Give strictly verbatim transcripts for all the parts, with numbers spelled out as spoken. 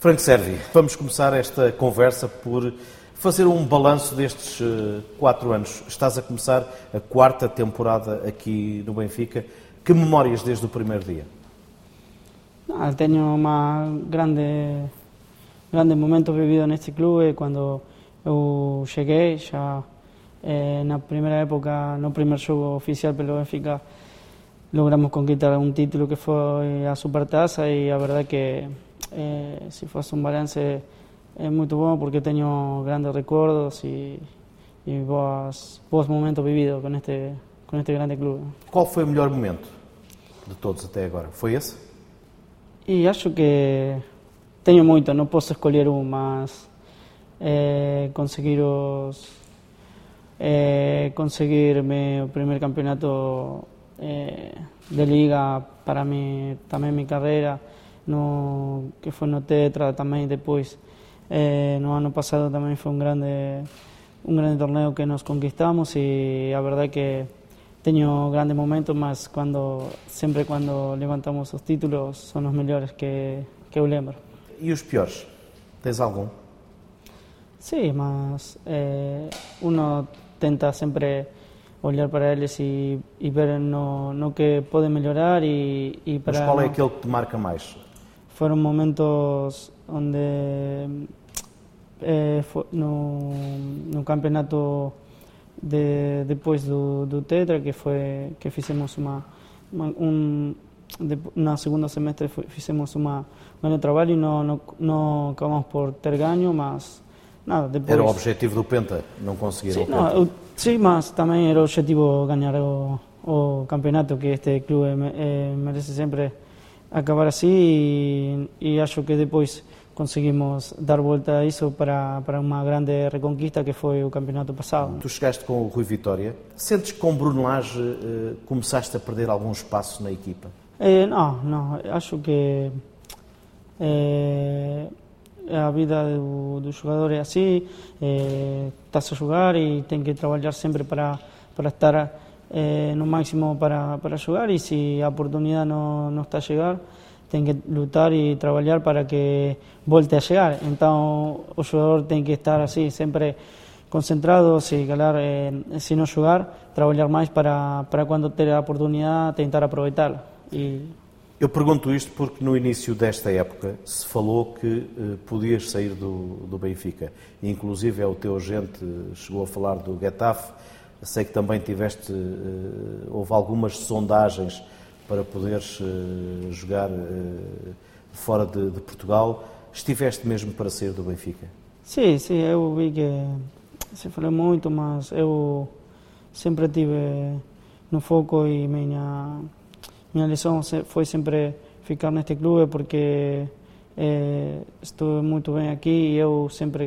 Franco Servi, vamos começar esta conversa por fazer um balanço destes uh, quatro anos. Estás a começar a quarta temporada aqui no Benfica. Que memórias desde o primeiro dia? Ah, tenho uma grande, grande momento vivido neste clube quando eu cheguei, já eh, na primeira época, no primeiro jogo oficial pelo Benfica, logramos conquistar um título que foi a Supertaça e a verdade que eh, se fosse um balance é muito bom porque tenho grandes recordos e, e boas, bons momentos vividos com este, com este grande clube. Qual foi o melhor momento de todos até agora? Foi esse? E acho que tenho muito, não posso escolher um, mas eh, conseguir os eh, conseguir meu primeiro campeonato eh, de liga para mim, também minha carreira, no, que foi no Tetra também depois. Eh, no ano passado também foi um grande, um grande torneio que nós conquistamos e a verdade é que tenho grandes momentos, mas quando, sempre quando levantamos os títulos são os melhores que, que eu lembro. E os piores? Tens algum? Sim, mas eh, uno tenta sempre olhar para eles e, e ver no, no que pode melhorar e, e para... Mas qual é aquele que te marca mais? Foram momentos onde eh, foi no, no campeonato de, depois do, do Tetra, que foi que fizemos uma, uma um de, na segunda semestre fizemos uma, um grande trabalho e não, não, não acabamos por ter ganho, mas nada, depois... Era o objetivo do Penta, não conseguiram sim, o Penta? Não, sim, mas também era o objetivo ganhar o, o campeonato, que este clube eh, merece sempre acabar assim e, e acho que depois conseguimos dar volta a isso para, para uma grande reconquista que foi o campeonato passado. Tu chegaste com o Rui Vitória. Sentes que com o Bruno Lage eh, começaste a perder algum espaço na equipa? Eh, não, não, acho que eh, a vida do, do jogador é assim, eh, estás a jogar e tem que trabalhar sempre para, para estar eh, no máximo para, para jogar e se a oportunidade não, não está a chegar, tem que lutar e trabalhar para que volte a chegar. Então o jogador tem que estar assim, sempre concentrado, se, calar, eh, se não jogar, trabalhar mais para, para quando ter a oportunidade tentar aproveitá-la. E... Eu pergunto isto porque no início desta época se falou que eh, podias sair do, do Benfica. Inclusive é o teu agente chegou a falar do Getafe. Sei que também tiveste, eh, houve algumas sondagens para poderes uh, jogar uh, fora de, de Portugal. Estiveste mesmo para sair do Benfica? Sim, sim, eu vi que se falou muito, mas eu sempre tive no foco e minha, minha lição foi sempre ficar neste clube porque eh, estou muito bem aqui e eu sempre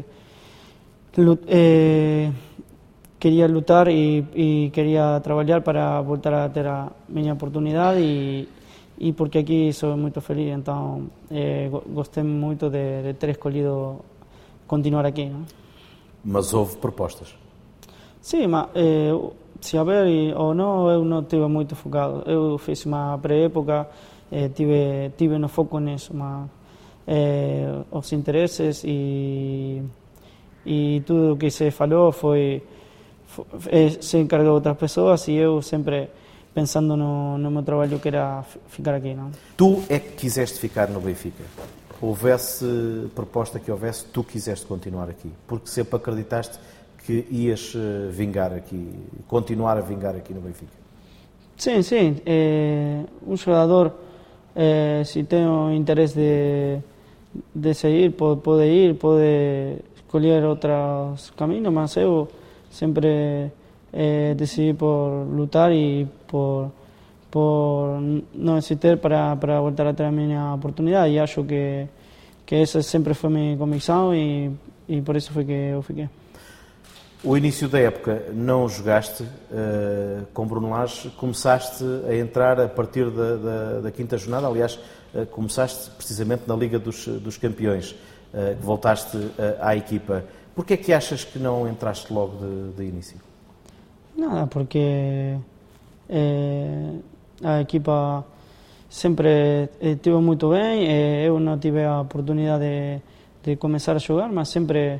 eh, queria lutar e, e queria trabalhar para voltar a ter a minha oportunidade e, e porque aqui sou muito feliz, então eh, gostei muito de, de ter escolhido continuar aqui. Não? Mas houve propostas? Sim, mas eh, se haver ou não, eu não estive muito focado. Eu fiz uma pré-época, eh, tive, tive no foco nisso, mas eh, os interesses e, e tudo o que se falou foi se encargou de outras pessoas e eu sempre pensando no, no meu trabalho que era ficar aqui. Não? Tu é que quiseste ficar no Benfica? Houvesse proposta que houvesse, tu quiseste continuar aqui? Porque sempre acreditaste que ias vingar aqui, continuar a vingar aqui no Benfica? Sim, sim. É, um jogador, é, se tem o interesse de, de seguir, pode, pode ir, pode escolher outros caminhos, mas eu sempre eh, decidi por lutar e por, por não existir para, para voltar a ter a minha oportunidade e acho que, que essa sempre foi a minha convicção e, e por isso foi que eu fiquei. O início da época não jogaste uh, com Bruno Lage, começaste a entrar a partir da, da, da quinta jornada, aliás, uh, começaste precisamente na Liga dos, dos Campeões, uh, que voltaste uh, à equipa. Porquê é que achas que não entraste logo de, de início? Nada, porque eh, a equipa sempre estive muito bem. Eu não tive a oportunidade de, de começar a jogar, mas sempre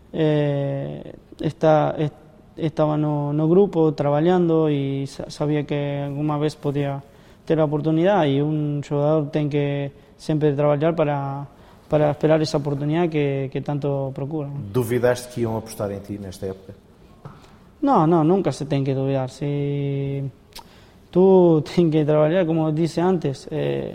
eh, está, estava no, no grupo trabalhando e sabia que alguma vez podia ter a oportunidade, e um jogador tem que sempre trabalhar para, para esperar essa oportunidade que, que tanto procura. Duvidaste que iam apostar em ti nesta época? Não, não, nunca se tem que duvidar. Se tú tienes que trabajar, como dije antes, eh,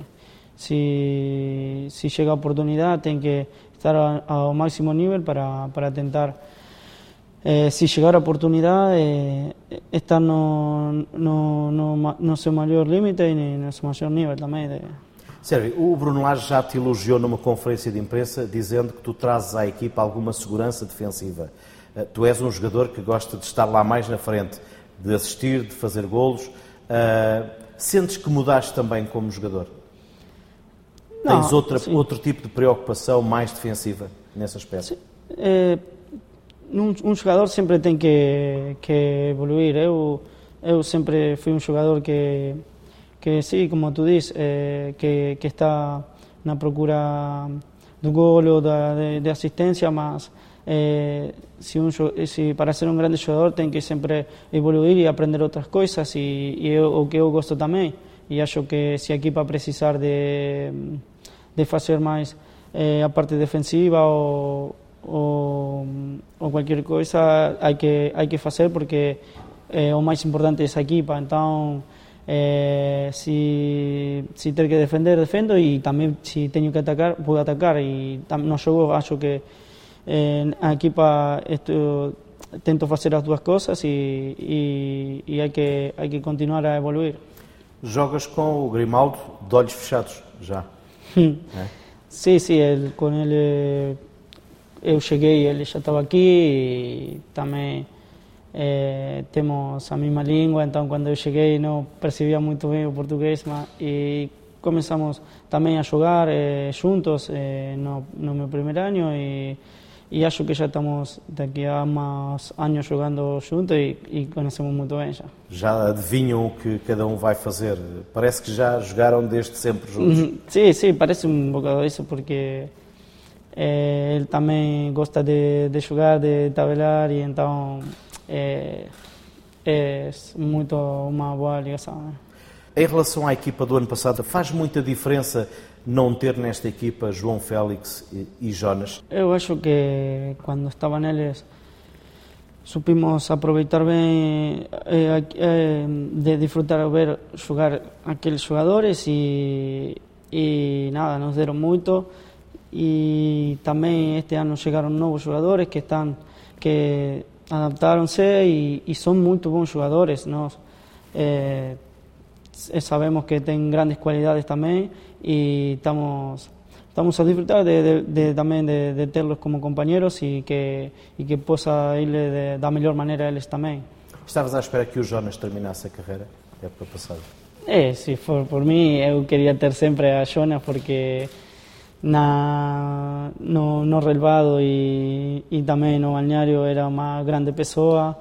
si, si llega a oportunidad, tienes que estar al máximo nivel para, para tentar, eh, si llegar a oportunidad, eh, estar no, no, no, no seu maior limite e no seu maior nível também. De... Sérgio, o Bruno Lage já te elogiou numa conferência de imprensa, dizendo que tu trazes à equipa alguma segurança defensiva. Tu és um jogador que gosta de estar lá mais na frente, de assistir, de fazer golos. Uh, sentes que mudaste também como jogador? Não, Tens outra, outro tipo de preocupação mais defensiva nesse aspecto? Sim. É, um, um jogador sempre tem que, que evoluir. Eu, eu sempre fui um jogador que, que sim, como tu dizes, é, que, que está na procura do gol ou da, de, de assistência, mas Eh, si un, si para ser un grande jogador tem que sempre evoluir e aprender outras coisas, e, e eu, o que eu gosto também, e acho que se a equipa precisar de, de fazer mais eh, a parte defensiva ou, ou, ou qualquer coisa, hai que, hai que fazer, porque eh, o mais importante é essa equipa. Então eh, se, se ter que defender, defendo, e também se tenho que atacar, vou atacar, e no jogo acho que Eh, a equipa esto, tento fazer as duas coisas, e, e, e hay, que, hay que continuar a evoluir. Jogas com o Grimaldo de olhos fechados, já? é? Sim, sim, ele, com ele eu cheguei, ele já estava aqui, e também eh, temos a mesma língua, então quando eu cheguei não percebia muito bem o português, mas, e começamos também a jogar eh, juntos eh, no, no meu primeiro ano, e E acho que já estamos daqui a uns anos jogando juntos, e, e conhecemos muito bem já. Já adivinham o que cada um vai fazer? Parece que já jogaram desde sempre juntos. Sim, sim, parece um bocado isso, porque eh, ele também gosta de, de jogar, de tabelar, e então é, é muito uma boa ligação. Né? Em relação à equipa do ano passado, faz muita diferença não ter nesta equipa João Félix e, e Jonas? Eu acho que quando estavam eles, supimos aproveitar bem, eh, eh, de disfrutar ver jogar aqueles jogadores, e, e nada, nos deram muito, e também este ano chegaram novos jogadores que estão, que adaptaram-se, e, e são muito bons jogadores. Nós eh, sabemos que têm grandes qualidades também, y estamos, estamos a disfrutar de, de, de, también de, de tenerlos como compañeros, y que, y que possa irle de, da melhor maneira a eles também. Estavas à espera que o Jonas terminasse a carreira na época passada? É, se for por mim, eu queria ter sempre a Jonas, porque na, no, no relevado e, e também no balneário era uma grande pessoa,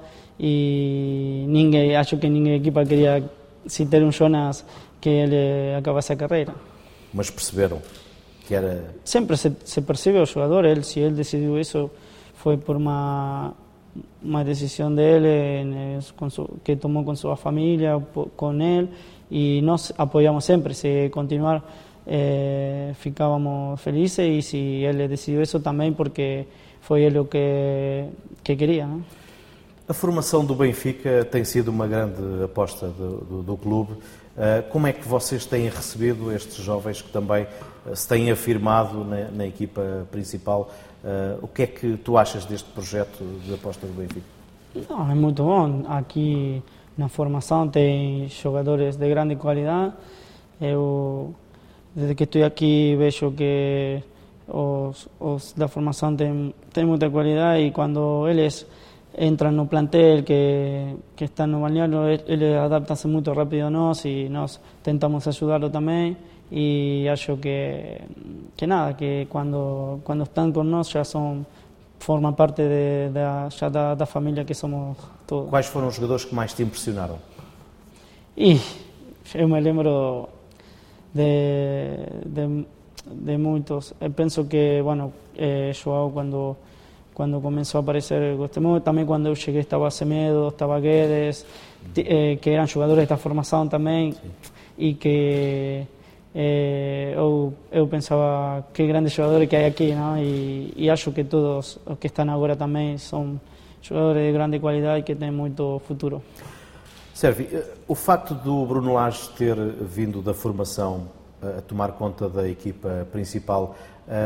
e ninguém, acho que ninguém equipa queria se ter um Jonas que ele acabasse a carreira. Mas perceberam que era... Sempre se, se percebe o jogador, ele, se ele decidiu isso, foi por uma, uma decisão dele, com su, que tomou com sua família, com ele, e nós apoiamos sempre. Se continuar, eh, ficávamos felizes, e se ele decidiu isso também, porque foi ele o que, que queria. Né? A formação do Benfica tem sido uma grande aposta do, do, do clube. Como é que vocês têm recebido estes jovens que também se têm afirmado na, na equipa principal? O que é que tu achas deste projeto de aposta do Benfica? Não, é muito bom. Aqui na formação tem jogadores de grande qualidade. Eu, desde que estou aqui, vejo que os, os da formação têm, têm muita qualidade, e quando eles entran no plantel, que, que están no balneario, eles adaptam-se muito rápido a nós, e nós tentamos ajudá-lo também, e acho que, que nada, que quando, quando estão com nós já são, formam parte de, de, já da, da família que somos todos. Quais foram os jogadores que mais te impressionaram? E eu me lembro de, de, de muitos. Eu penso que, bueno, eh, João, quando quando começou a aparecer Gostemo, também quando eu cheguei estava Semedo, estava Guedes, eh, que eram jogadores da formação também, sim. E que eh, eu, eu pensava que grandes jogadores que há aqui, não? E, e acho que todos os que estão agora também são jogadores de grande qualidade e que têm muito futuro. Servi, o facto do Bruno Lage ter vindo da formação a tomar conta da equipa principal,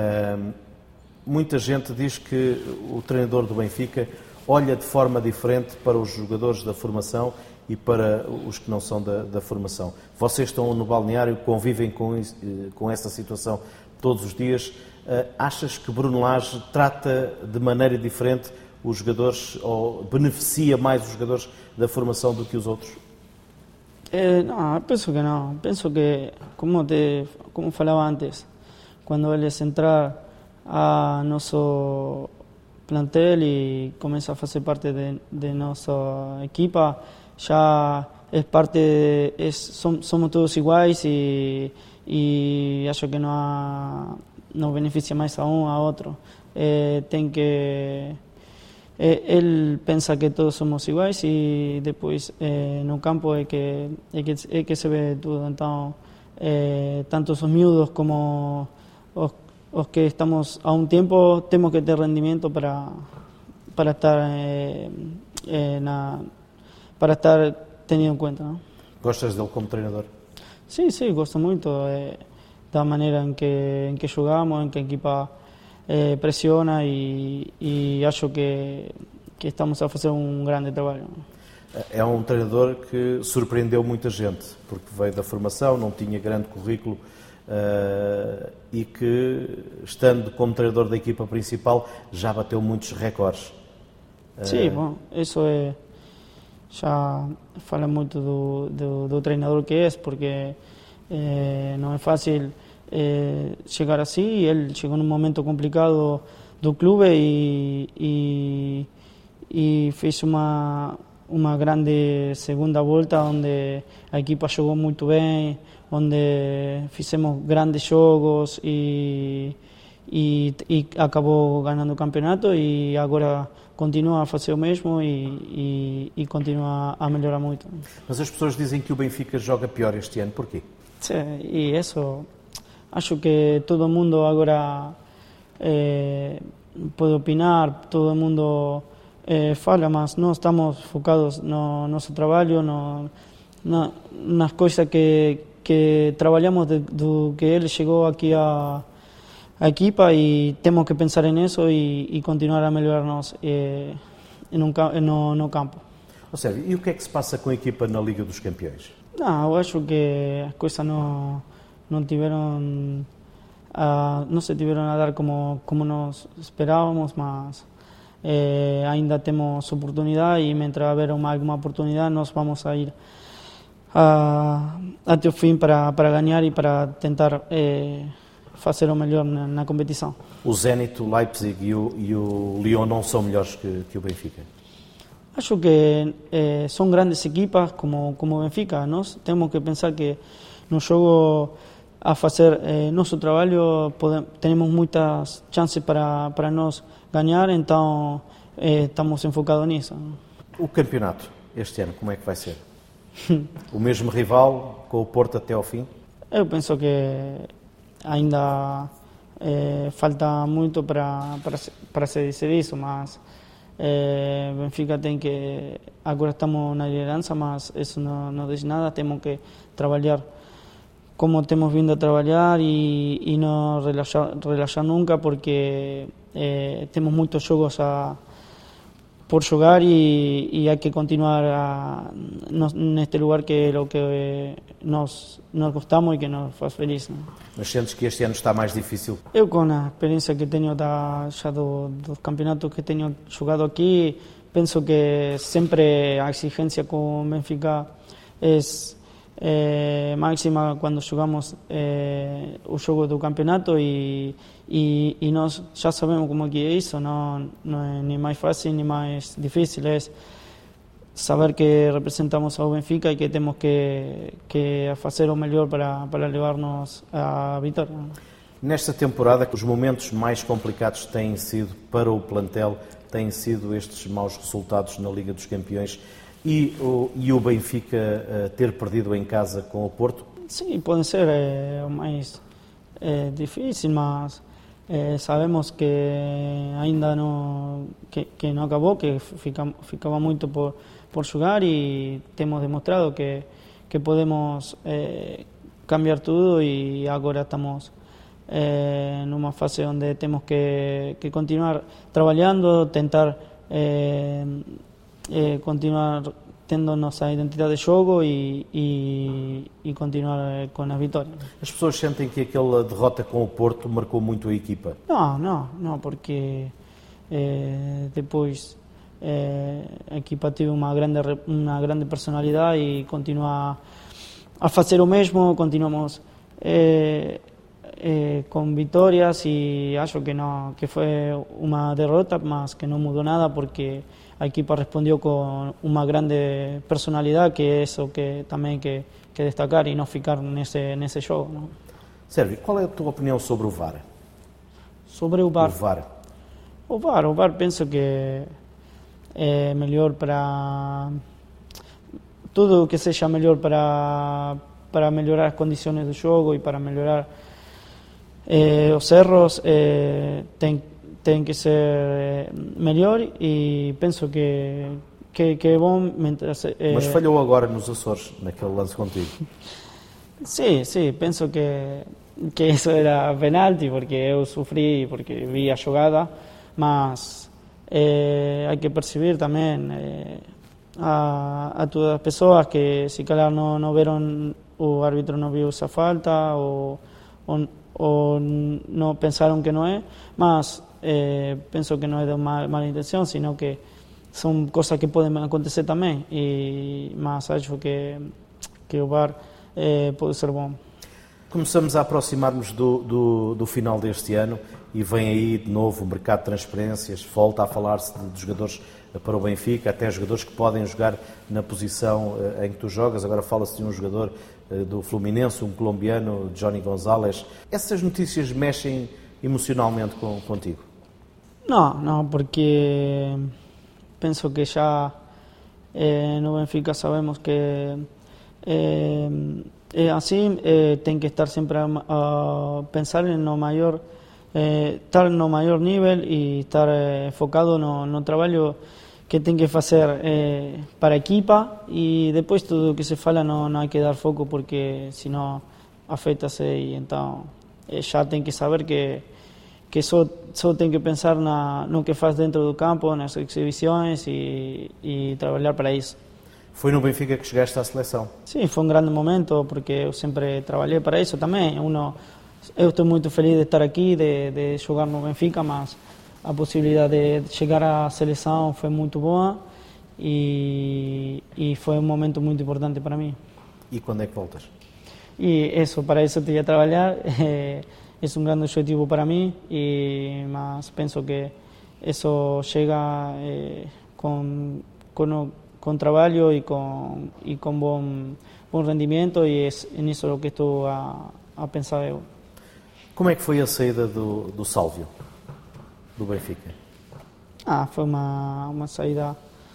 muita gente diz que o treinador do Benfica olha de forma diferente para os jogadores da formação e para os que não são da, da formação. Vocês estão no balneário, convivem com, isso, com essa situação todos os dias. Achas que Bruno Lage trata de maneira diferente os jogadores, ou beneficia mais os jogadores da formação do que os outros? Eh, não, penso que não. Penso que, como, te, como falava antes, quando eles entrar a nosso plantel e começa a fazer parte de, de nossa equipa, já é parte, de, é, som, somos todos iguais e, e acho que não, há, não beneficia mais a um a outro. É, tem que ele pensa que todos somos iguais e depois é, no campo é que, é que é que se vê tudo. Então é, tanto os miúdos como os os que estamos a um tempo temos que ter rendimento para para estar eh, eh, na para estar tenido em conta, não? Gostas dele como treinador? Sim, sim, gosto muito eh, da maneira em que em que jogamos, em que a equipa eh, pressiona e, e acho que que estamos a fazer um grande trabalho. É um treinador que surpreendeu muita gente porque veio da formação, não tinha grande currículo. Uh, e que, estando como treinador da equipa principal, já bateu muitos recordes. Uh... Sim, bom, isso é, já fala muito do, do, do treinador que é, porque eh, não é fácil eh, chegar assim. Ele chegou num momento complicado do clube e, e, e fez uma, uma grande segunda volta, onde a equipa jogou muito bem, onde fizemos grandes jogos e, e, e acabou ganhando o campeonato e agora continua a fazer o mesmo e, e, e continua a melhorar muito. Mas as pessoas dizem que o Benfica joga pior este ano, porquê? Sim, e isso, acho que todo mundo agora eh, pode opinar, todo mundo eh, fala, mas nós estamos focados no nosso trabalho, no, no, nas coisas que que trabalhamos de, do que ele chegou aqui a, a equipa e temos que pensar nisso e, e continuar a melhorar-nos eh, no, no campo. Ou seja, e o que é que se passa com a equipa na Liga dos Campeões? Não, eu acho que as coisas não, não tiveram a, não se tiveram a dar como, como nós esperávamos, mas eh, ainda temos oportunidade e mientras haver uma, alguma oportunidade nós vamos a ir a, até o fim para, para ganhar e para tentar eh, fazer o melhor na, na competição. O Zenit, o Leipzig e o, e o Lyon não são melhores que, que o Benfica? Acho que eh, são grandes equipas como, como o Benfica. Nós temos que pensar que no jogo a fazer eh, nosso trabalho podemos, temos muitas chances para, para nós ganhar, então eh, estamos enfocados nisso. O campeonato este ano, como é que vai ser? O mesmo rival, com o Porto até ao fim? Eu penso que ainda eh, falta muito para, para, para se dizer isso, mas eh, Benfica tem que... Agora estamos na liderança, mas isso não, não diz nada, temos que trabalhar como temos vindo a trabalhar e, e não relaxar, relaxar nunca, porque eh, temos muitos jogos a por jogar e, e há que continuar a, no, neste lugar que é o que nós, nós gostamos e que nos faz feliz. Não? Mas sentes que este ano está mais difícil? Eu, com a experiência que tenho da, já do, dos campeonatos que tenho jogado aqui, penso que sempre a exigência com o Benfica é eh, máxima quando jogamos eh, o jogo do campeonato e, e, e nós já sabemos como que é isso, não, não é nem mais fácil nem mais difícil, é saber que representamos ao Benfica e que temos que, que fazer o melhor para, para levar-nos à vitória. Nesta temporada, os momentos mais complicados têm sido para o plantel, têm sido estes maus resultados na Liga dos Campeões e o, e o Benfica uh, ter perdido em casa com o Porto? Sim, pode ser é, mais é, difícil, mas é, sabemos que ainda não, que, que não acabou, que fica, ficava muito por, por jogar e temos demonstrado que, que podemos é, cambiar tudo e agora estamos Eh, numa fase onde temos que, que continuar trabalhando, tentar eh, eh, continuar tendo nossa identidade de jogo e, e, e continuar com a vitória. As pessoas sentem que aquela derrota com o Porto marcou muito a equipa? Não, não, não, porque eh, depois eh, a equipa teve uma grande, uma grande personalidade e continua a fazer o mesmo, continuamos eh, Eh, con victorias y acho que no, que fue una derrota, más que no mudó nada porque a equipa respondió con una grande personalidad, que es eso que también hay que, que destacar y no ficar nesse, nesse jogo, ¿no? Sérgio, qual é a tua opinião sobre o V A R? Sobre o V A R? O V A R. O V A R, o V A R penso que é melhor para tudo o que seja melhor para, para melhorar as condições do jogo e para melhorar Eh, os erros eh, tem, tem que ser eh, melhor e penso que, que, que é bom. Mientras, eh, Mas falhou agora nos Açores, naquele lance contigo. Sim, sim, penso que, que isso era penalti, porque eu sofri, porque vi a jogada, mas eh, há que perceber também eh, a, a todas as pessoas que se calhar não, não viram, o árbitro não viu essa falta, ou, ou ou não pensaram que não é, mas eh, penso que não é de má, má intenção, sino que são coisas que podem acontecer também, e, mas acho que, que o V A R eh, pode ser bom. Começamos a aproximar-nos do, do, do final deste ano e vem aí de novo o mercado de transferências, volta a falar-se de, de jogadores para o Benfica, até jogadores que podem jogar na posição em que tu jogas. Agora fala-se de um jogador do Fluminense, um colombiano, Johnny González. Essas notícias mexem emocionalmente com, contigo? Não, não, porque penso que já eh, no Benfica sabemos que eh, é assim, eh, tem que estar sempre a, a pensar no maior, eh, estar no maior nível e estar eh, focado no, no trabalho que tem que fazer eh, para a equipa, e depois tudo o que se fala não, não há que dar foco, porque senão afeta-se, e então eh, já tem que saber que, que só, só tem que pensar na, no que faz dentro do campo, nas exibições, e, e trabalhar para isso. Foi no Benfica que chegaste à seleção? Sim, foi um grande momento, porque eu sempre trabalhei para isso também. Uno, eu estou muito feliz de estar aqui, de, de jogar no Benfica, mas a possibilidade de chegar à seleção foi muito boa e, e foi um momento muito importante para mim. E quando é que voltas? E isso, para isso tinha que trabalhar, é, é um grande objetivo para mim, e, mas penso que isso chega é, com, com, com trabalho e com, e com bom, bom rendimento, e é nisso o que estou a, a pensar eu. Como é que foi a saída do, do Sálvio, do Benfica? Ah, foi uma, uma saída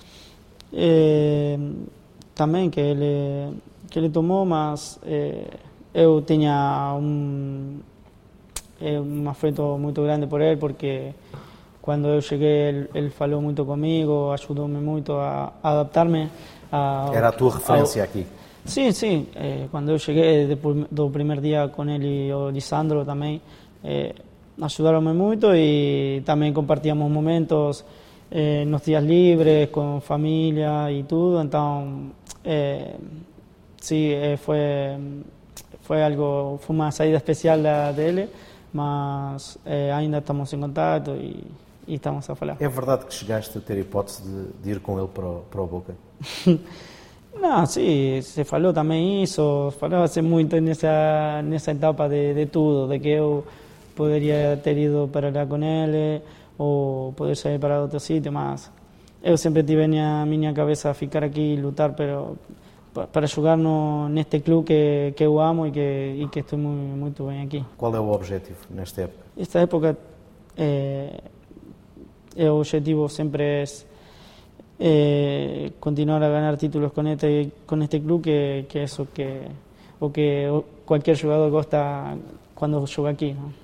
é, também que ele, que ele tomou, mas é, eu tinha um, é, um afeto muito grande por ele, porque quando eu cheguei ele, ele falou muito comigo, ajudou-me muito a, a adaptar-me. A, Era a tua referência a, aqui? Sim, sim. É, quando eu cheguei, depois do primeiro dia com ele e o Lisandro também, é, ajudaram-me muito, e também compartíamos momentos eh, nos dias livres com família e tudo, então eh, sim, eh, foi foi algo, foi uma saída especial da, dele, mas eh, ainda estamos em contato e, e estamos a falar. É verdade que chegaste a ter hipótese de, de ir com ele para o, para o Boca? Não, sim, se falou também isso, falava-se muito nessa nessa etapa de, de tudo, de que eu poderia ter ido para lá com ele ou poder sair para outro sítio, mas eu sempre tive na minha cabeça ficar aqui e lutar, pero para jogar no, neste clube que, que eu amo e que, e que estou muito, muito bem aqui. Qual é o objetivo nesta época? Esta época, eh, o objetivo sempre é eh, continuar a ganhar títulos com este, com este clube, que, que é isso que, o que qualquer jogador gosta quando joga aqui, ¿no?